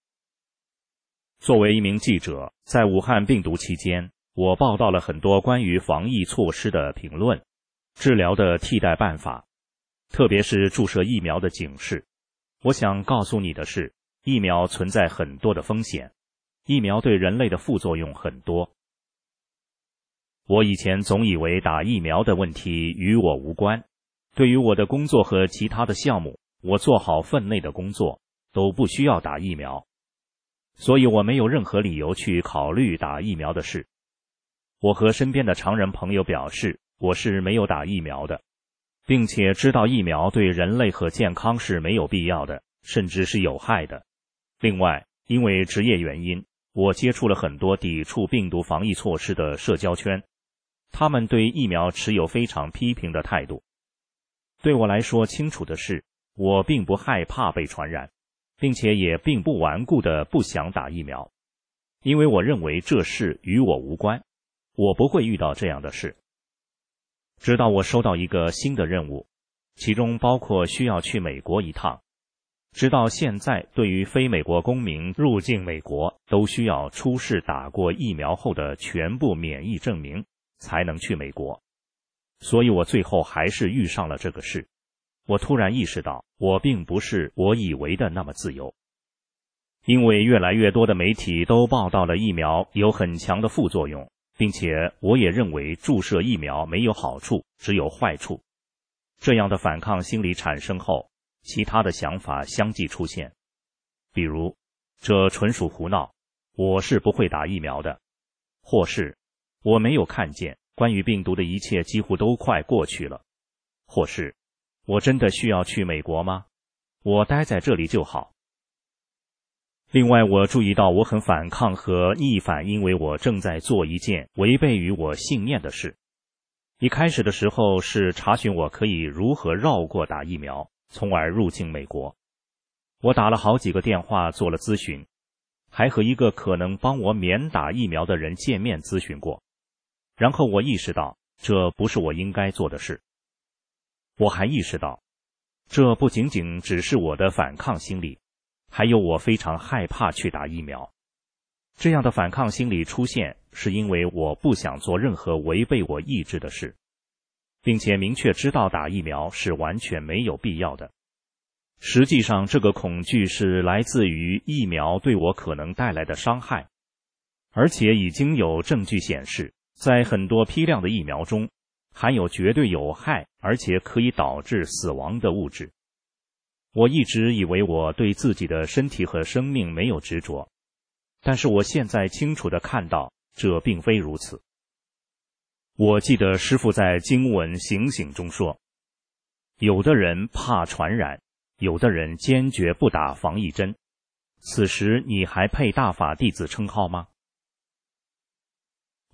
作为一名记者，在武汉病毒期间，我报道了很多关于防疫措施的评论、治疗的替代办法，特别是注射疫苗的警示。我想告诉你的是，疫苗存在很多的风险，疫苗对人类的副作用很多。我以前总以为打疫苗的问题与我无关，对于我的工作和其他的项目，我做好分内的工作，都不需要打疫苗，所以我没有任何理由去考虑打疫苗的事。我和身边的常人朋友表示，我是没有打疫苗的，并且知道疫苗对人类和健康是没有必要的，甚至是有害的。另外，因为职业原因，我接触了很多抵触病毒防疫措施的社交圈，他们对疫苗持有非常批评的态度。对我来说，清楚的是，我并不害怕被传染，并且也并不顽固的不想打疫苗，因为我认为这事与我无关，我不会遇到这样的事。直到我收到一个新的任务，其中包括需要去美国一趟。直到现在，对于非美国公民入境美国，都需要出示打过疫苗后的全部免疫证明，才能去美国。所以我最后还是遇上了这个事。我突然意识到，我并不是我以为的那么自由。因为越来越多的媒体都报道了疫苗有很强的副作用，并且我也认为注射疫苗没有好处，只有坏处。这样的反抗心理产生后，其他的想法相继出现，比如，这纯属胡闹，我是不会打疫苗的，或是我没有看见，关于病毒的一切几乎都快过去了，或是我真的需要去美国吗？我待在这里就好。另外，我注意到我很反抗和逆反，因为我正在做一件违背于我信念的事。一开始的时候是查询我可以如何绕过打疫苗，从而入境美国。我打了好几个电话做了咨询，还和一个可能帮我免打疫苗的人见面咨询过。然后我意识到，这不是我应该做的事。我还意识到，这不仅仅只是我的反抗心理，还有我非常害怕去打疫苗。这样的反抗心理出现，是因为我不想做任何违背我意志的事，并且明确知道打疫苗是完全没有必要的。实际上，这个恐惧是来自于疫苗对我可能带来的伤害，而且已经有证据显示，在很多批量的疫苗中，含有绝对有害而且可以导致死亡的物质。我一直以为我对自己的身体和生命没有执着，但是我现在清楚地看到，这并非如此。我记得师父在经文醒醒中说，有的人怕传染，有的人坚决不打防疫针，此时你还配大法弟子称号吗？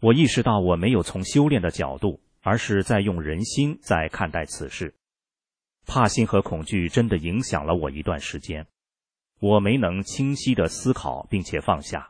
我意识到我没有从修炼的角度，而是在用人心在看待此事。怕心和恐惧真的影响了我一段时间，我没能清晰地思考并且放下。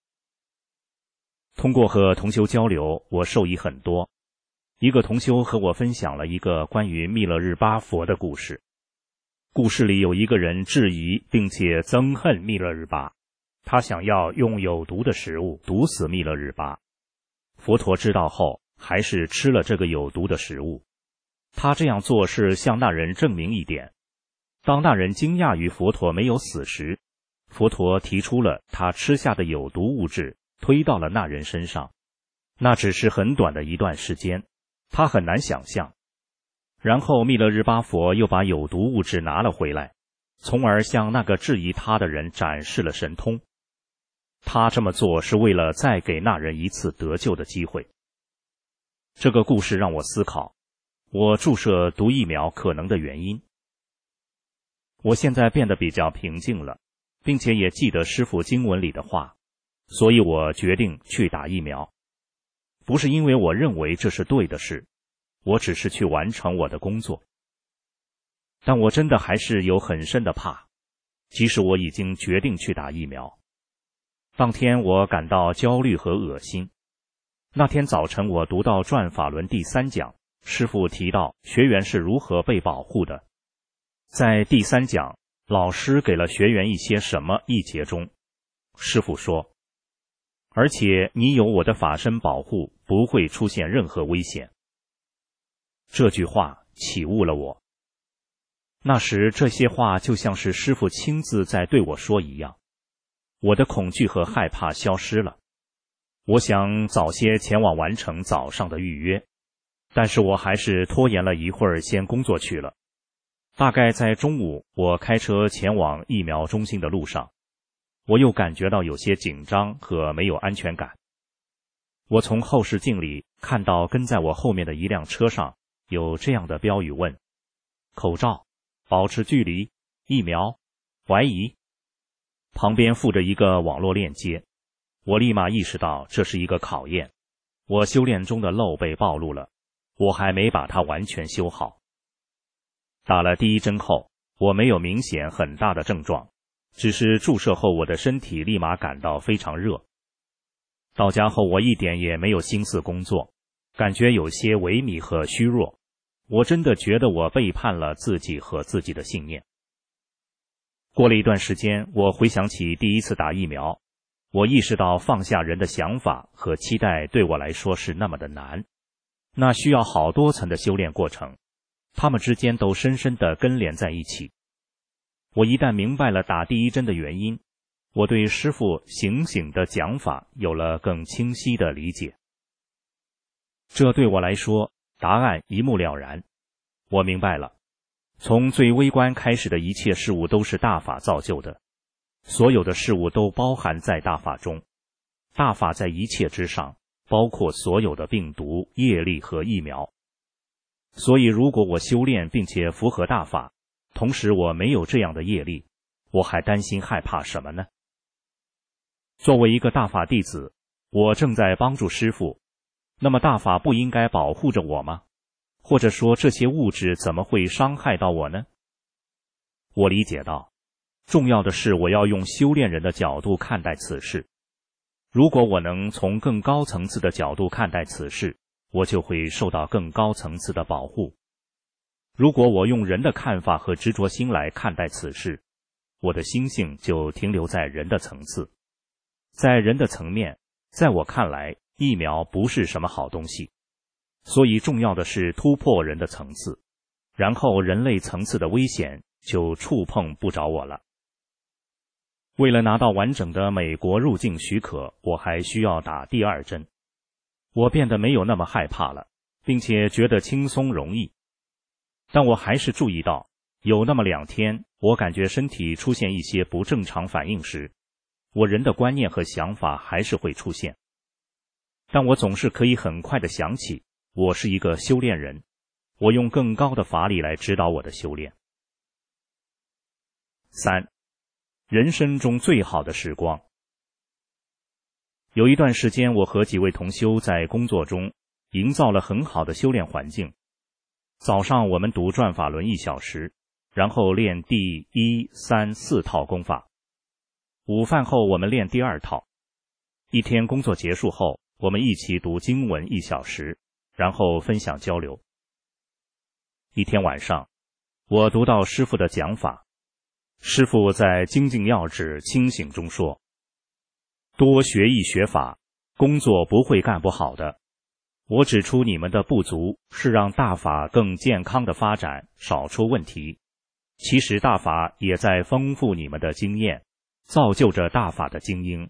通过和同修交流，我受益很多。一个同修和我分享了一个关于密勒日巴佛的故事。故事里有一个人质疑并且憎恨密勒日巴，他想要用有毒的食物毒死密勒日巴。佛陀知道后，还是吃了这个有毒的食物。他这样做是向那人证明一点。当那人惊讶于佛陀没有死时，佛陀提出了他吃下的有毒物质推到了那人身上。那只是很短的一段时间，他很难想象。然后密勒日巴佛又把有毒物质拿了回来，从而向那个质疑他的人展示了神通。他这么做是为了再给那人一次得救的机会。这个故事让我思考我注射毒疫苗可能的原因。我现在变得比较平静了，并且也记得师父经文里的话，所以我决定去打疫苗。不是因为我认为这是对的事，我只是去完成我的工作。但我真的还是有很深的怕，即使我已经决定去打疫苗。当天我感到焦虑和恶心。那天早晨我读到转法轮第三讲，师父提到学员是如何被保护的。在第三讲，老师给了学员一些什么一节中，师父说，而且你有我的法身保护，不会出现任何危险。这句话启悟了我。那时这些话就像是师父亲自在对我说一样，我的恐惧和害怕消失了。我想早些前往完成早上的预约，但是我还是拖延了一会儿先工作去了。大概在中午，我开车前往疫苗中心的路上，我又感觉到有些紧张和没有安全感。我从后视镜里看到跟在我后面的一辆车上有这样的标语问：口罩、保持距离、疫苗、怀疑。旁边附着一个网络链接，我立马意识到这是一个考验。我修炼中的漏被暴露了，我还没把它完全修好。打了第一针后，我没有明显很大的症状，只是注射后我的身体立马感到非常热。到家后我一点也没有心思工作，感觉有些萎靡和虚弱。我真的觉得我背叛了自己和自己的信念。过了一段时间，我回想起第一次打疫苗，我意识到放下人的想法和期待对我来说是那么的难，那需要好多层的修炼过程，它们之间都深深地根连在一起。我一旦明白了打第一针的原因，我对师父醒醒的讲法有了更清晰的理解。这对我来说，答案一目了然。我明白了，从最微观开始的一切事物都是大法造就的，所有的事物都包含在大法中，大法在一切之上，包括所有的病毒、业力和疫苗。所以如果我修炼并且符合大法，同时我没有这样的业力，我还担心害怕什么呢？作为一个大法弟子，我正在帮助师父，那么大法不应该保护着我吗？或者说这些物质怎么会伤害到我呢？我理解到，重要的是我要用修炼人的角度看待此事。如果我能从更高层次的角度看待此事，我就会受到更高层次的保护。如果我用人的看法和执着心来看待此事，我的心性就停留在人的层次。在人的层面，在我看来，疫苗不是什么好东西。所以重要的是突破人的层次，然后人类层次的危险就触碰不着我了。为了拿到完整的美国入境许可，我还需要打第二针。我变得没有那么害怕了，并且觉得轻松容易。但我还是注意到，有那么两天，我感觉身体出现一些不正常反应时，我人的观念和想法还是会出现。但我总是可以很快地想起，我是一个修炼人，我用更高的法理来指导我的修炼。三，人生中最好的时光。 有一段时间，我和几位同修在工作中营造了很好的修炼环境。早上我们读转法轮一小时，然后练第一、三、四套功法。午饭后我们练第二套。一天工作结束后，我们一起读经文一小时，然后分享交流。一天晚上，我读到师父的讲法。师父在精进要旨清醒中说，多学易学法，工作不会干不好的。我指出你们的不足是让大法更健康的发展，少出问题。其实大法也在丰富你们的经验，造就着大法的精英。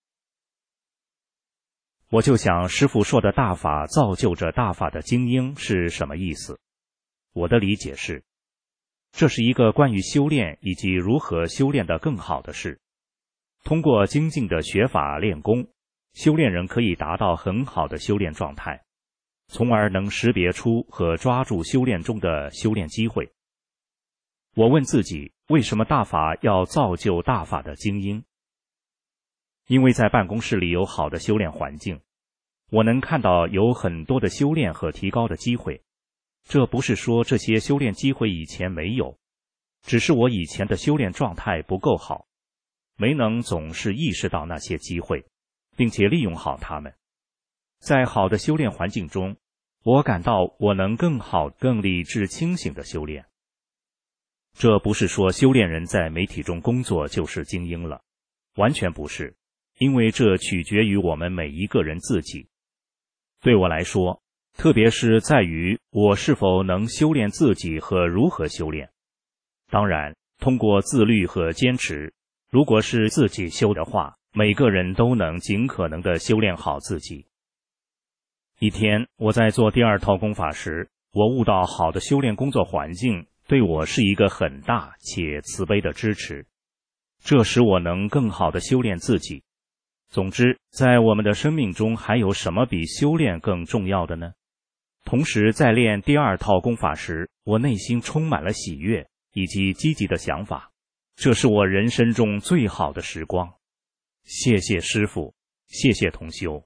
我就想师父说的大法造就着大法的精英是什么意思？我的理解是，这是一个关于修炼以及如何修炼得更好的事。通过精进的学法练功，修炼人可以达到很好的修炼状态，从而能识别出和抓住修炼中的修炼机会。我问自己，为什么大法要造就大法的精英？因为在办公室里有好的修炼环境，我能看到有很多的修炼和提高的机会。这不是说这些修炼机会以前没有，只是我以前的修炼状态不够好，没能总是意识到那些机会，并且利用好它们。在好的修炼环境中，我感到我能更好、更理智、清醒的修炼。这不是说修炼人在媒体中工作就是精英了，完全不是，因为这取决于我们每一个人自己。对我来说，特别是在于我是否能修炼自己和如何修炼。当然，通过自律和坚持，如果是自己修的话，每个人都能尽可能的修炼好自己。一天，我在做第二套功法时，我悟到好的修炼工作环境对我是一个很大且慈悲的支持，这使我能更好的修炼自己。总之，在我们的生命中还有什么比修炼更重要的呢？同时，在练第二套功法时，我内心充满了喜悦以及积极的想法，这是我人生中最好的时光。谢谢师父，谢谢同修。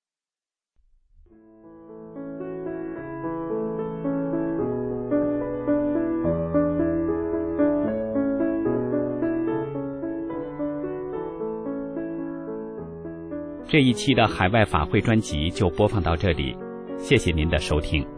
这一期的海外法会专辑就播放到这里，谢谢您的收听。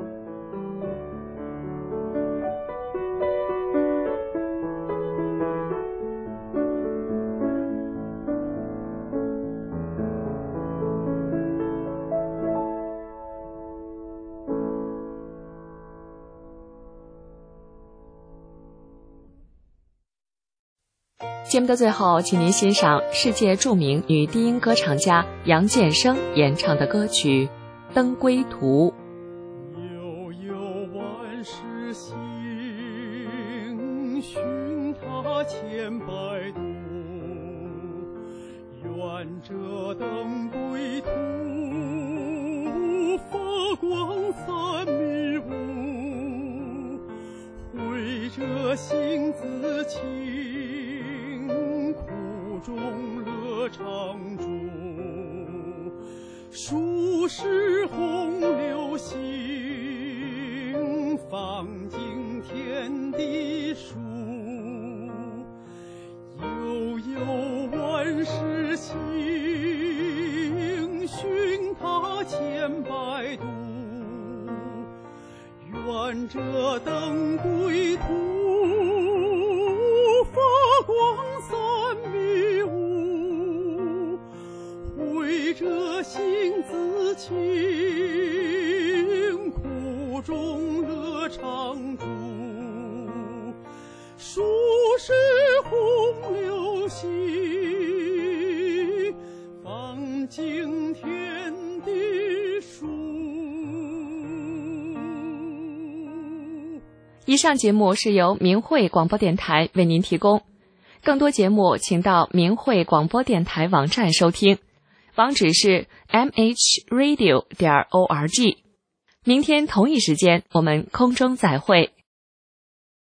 节目的最后，请您欣赏世界著名女低音歌唱家杨建生演唱的歌曲《登归途》。 悠悠万世行，寻他千百度，愿这登归途，发光三密雾，绘着心自清，中乐常驻，数世洪流行，放尽天地数。悠悠万世行，寻他千百度，愿这登归途，发光三密雾，绘着心自清，苦中乐常驻，数世洪流行，放尽天地数。 以上节目是由明慧广播电台为您提供，更多节目请到明慧广播电台网站收听，网址是 m h radio 点 org。明天同一时间我们空中再会。